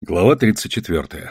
Глава 34.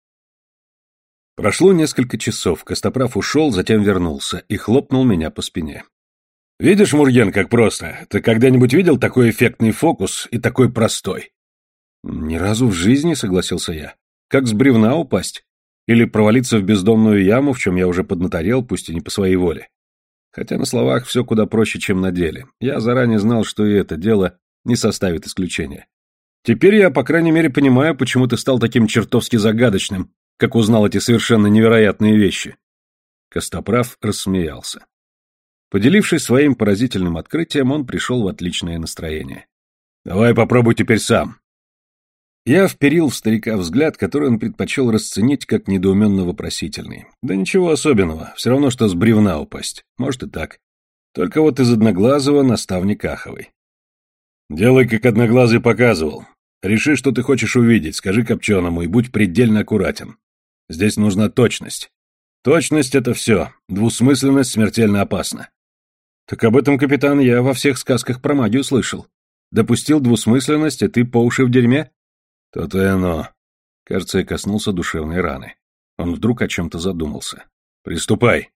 Прошло несколько часов, Костоправ ушел, затем вернулся и хлопнул меня по спине. «Видишь, Мурген, как просто? Ты когда-нибудь видел такой эффектный фокус и такой простой?» «Ни разу в жизни», — согласился я. «Как с бревна упасть? Или провалиться в бездонную яму, в чем я уже поднаторел, пусть и не по своей воле. Хотя на словах все куда проще, чем на деле. Я заранее знал, что и это дело не составит исключения. Теперь я, по крайней мере, понимаю, почему ты стал таким чертовски загадочным, как узнал эти совершенно невероятные вещи». Костоправ рассмеялся. Поделившись своим поразительным открытием, он пришел в отличное настроение. «Давай попробуй теперь сам». Я вперил в старика взгляд, который он предпочел расценить как недоуменно-вопросительный. Да ничего особенного, все равно, что с бревна упасть. Может и так. Только вот из Одноглазого наставник Аховый. «Делай, как Одноглазый показывал. Реши, что ты хочешь увидеть, скажи Копченому и будь предельно аккуратен. Здесь нужна точность. Точность — это все. Двусмысленность смертельно опасна». «Так об этом, капитан, я во всех сказках про магию слышал. Допустил двусмысленность, и ты по уши в дерьме?» «То-то и оно». Кажется, я коснулся душевной раны. Он вдруг о чем-то задумался. «Приступай».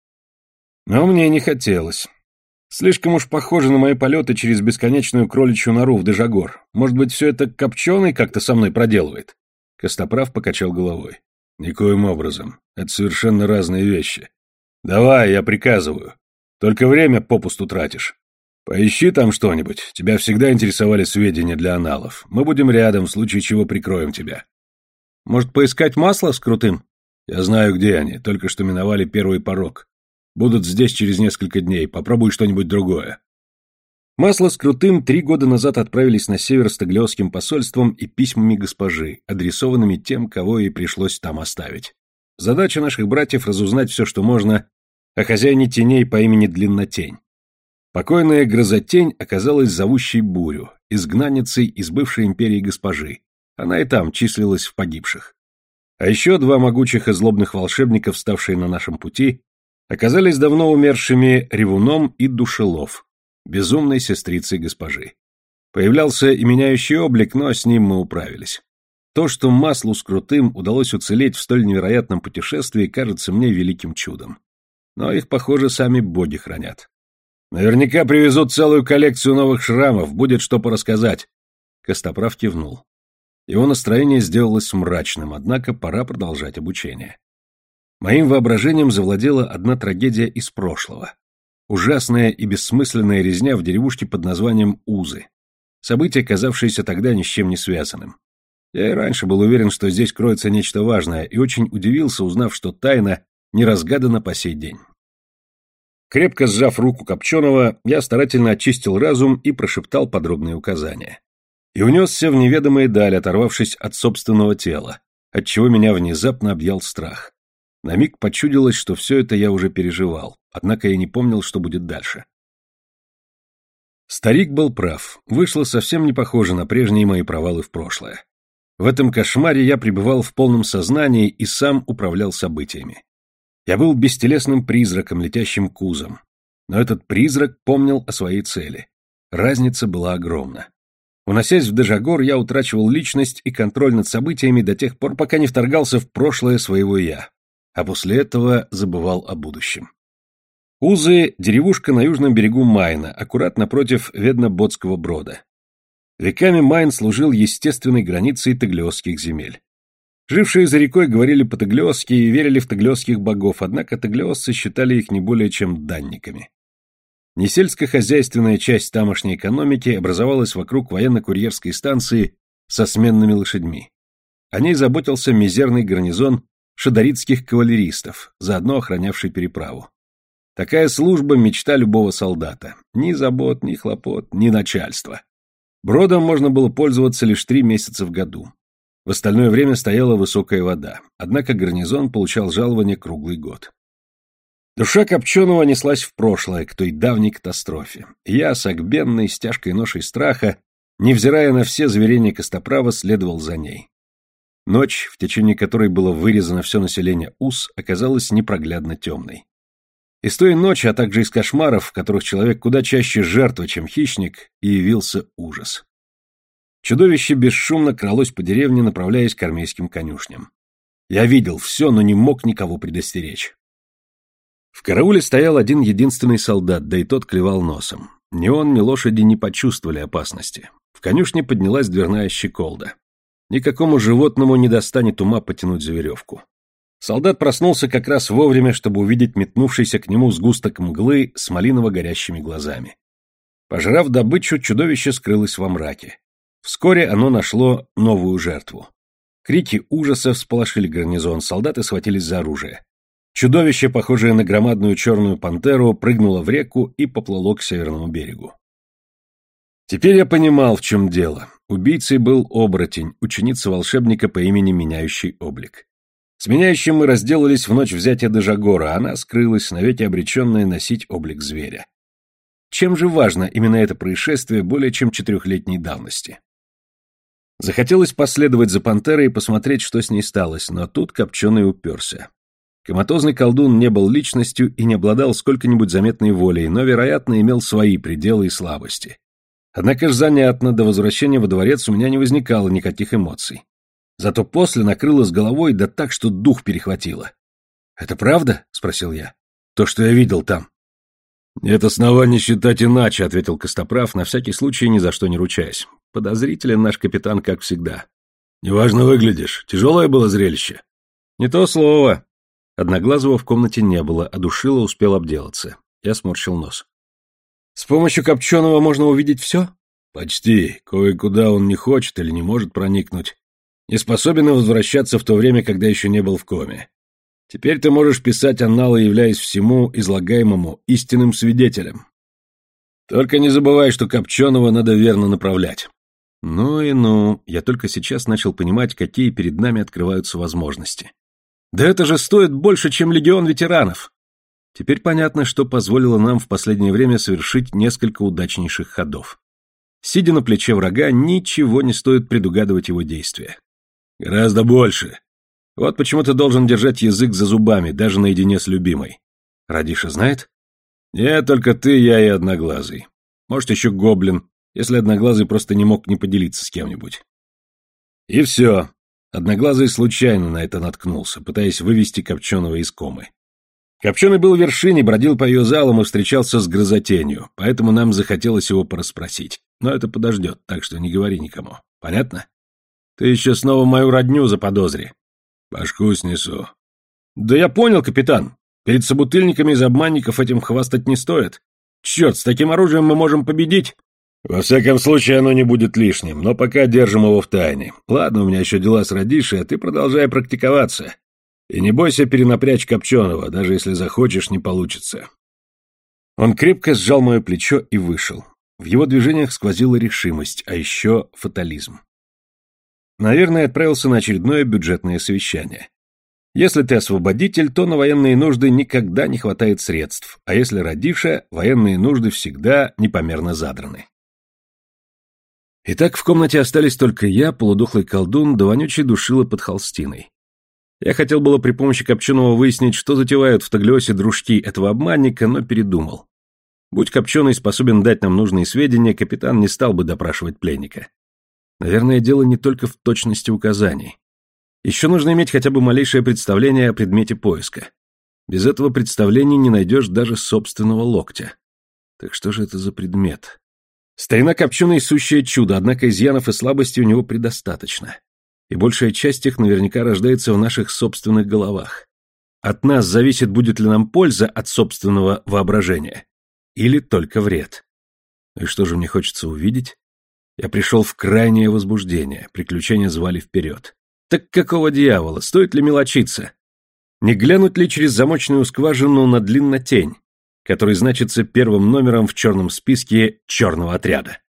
Но мне не хотелось. Слишком уж похоже на мои полеты через бесконечную кроличью нору в Дежагор. Может быть, все это Копченый как-то со мной проделывает?» Костоправ покачал головой. «Никоим образом. Это совершенно разные вещи. Давай, я приказываю. Только время попусту тратишь. Поищи там что-нибудь. Тебя всегда интересовали сведения для аналов. Мы будем рядом, в случае чего прикроем тебя». «Может, поискать масло с крутым?» «Я знаю, где они. Только что миновали первый порог. Будут здесь через несколько дней. Попробуй что-нибудь другое». Масло с крутым 3 года назад отправились на север с Таглиосским посольством и письмами госпожи, адресованными тем, кого ей пришлось там оставить. Задача наших братьев — разузнать все, что можно, о хозяине теней по имени Длиннотень. Покойная Грозотень оказалась зовущей бурю, изгнанницей из бывшей империи госпожи. Она и там числилась в погибших. А еще 2 могучих и злобных волшебника, вставшие на нашем пути, оказались давно умершими Ревуном и Душелов, безумной сестрицей госпожи. Появлялся и меняющий облик, но с ним мы управились. То, что маслу с крутым удалось уцелеть в столь невероятном путешествии, кажется мне великим чудом. Но их, похоже, сами боги хранят. «Наверняка привезут целую коллекцию новых шрамов, будет что порассказать». Костоправ кивнул. Его настроение сделалось мрачным, однако пора продолжать обучение. Моим воображением завладела одна трагедия из прошлого. Ужасная и бессмысленная резня в деревушке под названием Узы. Событие, казавшееся тогда ни с чем не связанным. Я и раньше был уверен, что здесь кроется нечто важное, и очень удивился, узнав, что тайна не разгадана по сей день. Крепко сжав руку Копченого, я старательно очистил разум и прошептал подробные указания. И унесся в неведомые дали, оторвавшись от собственного тела, отчего меня внезапно объял страх. На миг почудилось, что все это я уже переживал, однако я не помнил, что будет дальше. Старик был прав, вышло совсем не похоже на прежние мои провалы в прошлое. В этом кошмаре я пребывал в полном сознании и сам управлял событиями. Я был бестелесным призраком, летящим кузом. Но этот призрак помнил о своей цели. Разница была огромна. Уносясь в Дежагор, я утрачивал личность и контроль над событиями до тех пор, пока не вторгался в прошлое своего «я». А после этого забывал о будущем. Узы — деревушка на южном берегу Майна, аккурат напротив Ведно-Ботского брода. Веками Майн служил естественной границей таглиосских земель. Жившие за рекой говорили по-таглиосски и верили в таглиосских богов, однако таглиосцы считали их не более чем данниками. Несельскохозяйственная часть тамошней экономики образовалась вокруг военно-курьерской станции со сменными лошадьми. О ней заботился мизерный гарнизон шадаритских кавалеристов, заодно охранявший переправу. Такая служба — мечта любого солдата. Ни забот, ни хлопот, ни начальства. Бродом можно было пользоваться лишь 3 месяца в году. В остальное время стояла высокая вода, однако гарнизон получал жалование круглый год. Душа Копченого неслась в прошлое, к той давней катастрофе. Я, согбенный, с тяжкой ношей страха, невзирая на все заверения Костоправа, следовал за ней. Ночь, в течение которой было вырезано все население Уз, оказалась непроглядно темной. Из той ночи, а также из кошмаров, в которых человек куда чаще жертва, чем хищник, и явился ужас. Чудовище бесшумно кралось по деревне, направляясь к армейским конюшням. Я видел все, но не мог никого предостеречь. В карауле стоял один единственный солдат, да и тот клевал носом. Ни он, ни лошади не почувствовали опасности. В конюшне поднялась дверная щеколда. Никакому животному не достанет ума потянуть за веревку. Солдат проснулся как раз вовремя, чтобы увидеть метнувшийся к нему сгусток мглы с малиново-горящими глазами. Пожрав добычу, чудовище скрылось во мраке. Вскоре оно нашло новую жертву. Крики ужаса всполошили гарнизон, солдаты схватились за оружие. Чудовище, похожее на громадную черную пантеру, прыгнуло в реку и поплыло к северному берегу. Теперь я понимал, в чем дело. Убийцей был оборотень, ученица волшебника по имени Меняющий облик. С Меняющим мы разделались в ночь взятия Дежагора, а она скрылась, навеки обреченная носить облик зверя. Чем же важно именно это происшествие более чем 4-летней давности? Захотелось последовать за пантерой и посмотреть, что с ней сталось, но тут Копченый уперся. Коматозный колдун не был личностью и не обладал сколько-нибудь заметной волей, но, вероятно, имел свои пределы и слабости. Однако ж занятно, до возвращения во дворец у меня не возникало никаких эмоций. Зато после накрыло с головой, да так, что дух перехватило. «Это правда?» — спросил я. «То, что я видел там». «Нет оснований считать иначе», — ответил Костоправ, на всякий случай ни за что не ручаясь. Подозрителен наш капитан, как всегда. «Неважно выглядишь. Тяжелое было зрелище». «Не то слово». Одноглазого в комнате не было, а Душила успел обделаться. Я сморщил нос. «С помощью Копченого можно увидеть все?» «Почти. Кое-куда он не хочет или не может проникнуть. Не способен и возвращаться в то время, когда еще не был в коме. Теперь ты можешь писать анналы, являясь всему излагаемому истинным свидетелем. Только не забывай, что Копченого надо верно направлять». Ну и ну, я только сейчас начал понимать, какие перед нами открываются возможности. Да это же стоит больше, чем легион ветеранов. Теперь понятно, что позволило нам в последнее время совершить несколько удачнейших ходов. Сидя на плече врага, ничего не стоит предугадывать его действия. Гораздо больше. Вот почему ты должен держать язык за зубами, даже наедине с любимой. Радиша знает? Нет, только ты, я и Одноглазый. Может, еще Гоблин, если Одноглазый просто не мог не поделиться с кем-нибудь. И все. Одноглазый случайно на это наткнулся, пытаясь вывести Копченого из комы. Копченый был в вершине, бродил по ее залам и встречался с грызотенью, поэтому нам захотелось его порасспросить. Но это подождет, так что не говори никому. Понятно? Ты еще снова мою родню заподозри. Башку снесу. Да я понял, капитан. Перед собутыльниками из обманников этим хвастать не стоит. Черт, с таким оружием мы можем победить. Во всяком случае, оно не будет лишним, но пока держим его в тайне. Ладно, у меня еще дела с Радишей, а ты продолжай практиковаться. И не бойся перенапрячь Копченого, даже если захочешь, не получится. Он крепко сжал мое плечо и вышел. В его движениях сквозила решимость, а еще фатализм. Наверное, отправился на очередное бюджетное совещание. Если ты освободитель, то на военные нужды никогда не хватает средств, а если Радиша, военные нужды всегда непомерно задраны. Итак, в комнате остались только я, полудохлый колдун, да вонючий Душила под холстиной. Я хотел было при помощи Копченого выяснить, что затевают в Таглиосе дружки этого обманника, но передумал. Будь Копченый способен дать нам нужные сведения, капитан не стал бы допрашивать пленника. Наверное, дело не только в точности указаний. Еще нужно иметь хотя бы малейшее представление о предмете поиска. Без этого представления не найдешь даже собственного локтя. Так что же это за предмет? Старина Копченый — сущее чудо, однако изъянов и слабостей у него предостаточно. И большая часть их наверняка рождается в наших собственных головах. От нас зависит, будет ли нам польза от собственного воображения, или только вред. И что же мне хочется увидеть? Я пришел в крайнее возбуждение, приключения звали вперед. Так какого дьявола, стоит ли мелочиться? Не глянуть ли через замочную скважину на длиннотень, который значится первым номером в черном списке черного отряда?